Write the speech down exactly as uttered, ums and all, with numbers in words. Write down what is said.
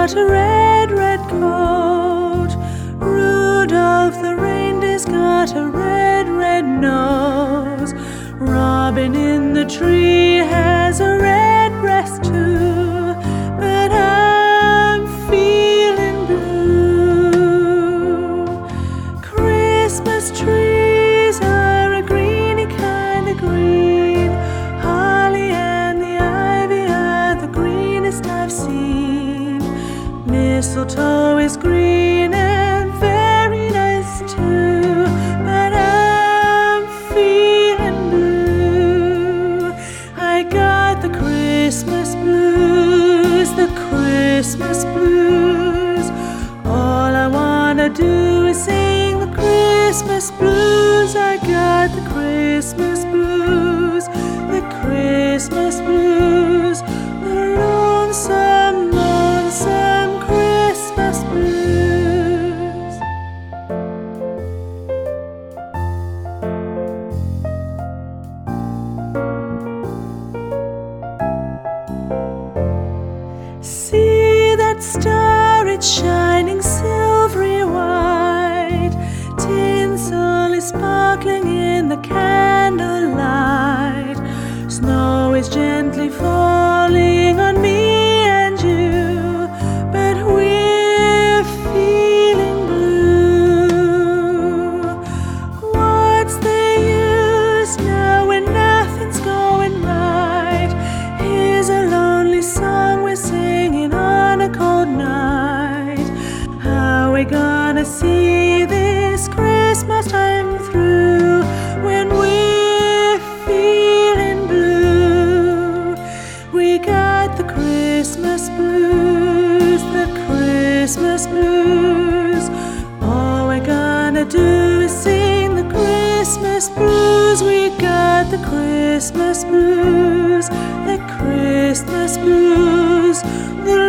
got a red, red coat. Rudolph the reindeer's got a red, red nose. Robin in the tree has a red breast too. But I'm feeling blue. Christmas trees are a greeny kind of green. Holly and the ivy are the greenest I've seen. Mistletoe is green and very nice too. But I'm feeling blue. I got the Christmas blues, the Christmas blues. All I wanna do is sing the Christmas blues. I got the Christmas blues, the Christmas blues, the lonesome, lonesome Christmas blues. See that star, it's shining silvery white. Tinsel is sparkling in the candlelight. Snow is gently falling on me and you, but we're feeling blue. What's the use now when nothing's going right? Here's a lonely song we're singing on a cold night. How we gonna see this Christmas time through when we're feeling blue? We got the Christmas blues, the Christmas blues. All we're gonna do is sing the Christmas blues. We got the Christmas blues, the Christmas blues, the